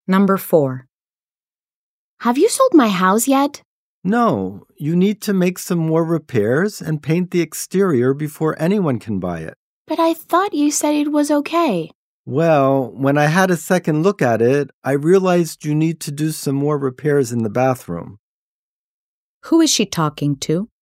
Number 4. Have you sold my house yet? No, you need to make some more repairs and paint the exterior before anyone can buy it. But I thought you said it was okay. Well, when I had a second look at it, I realized you need to do some more repairs in the bathroom. Who is she talking to?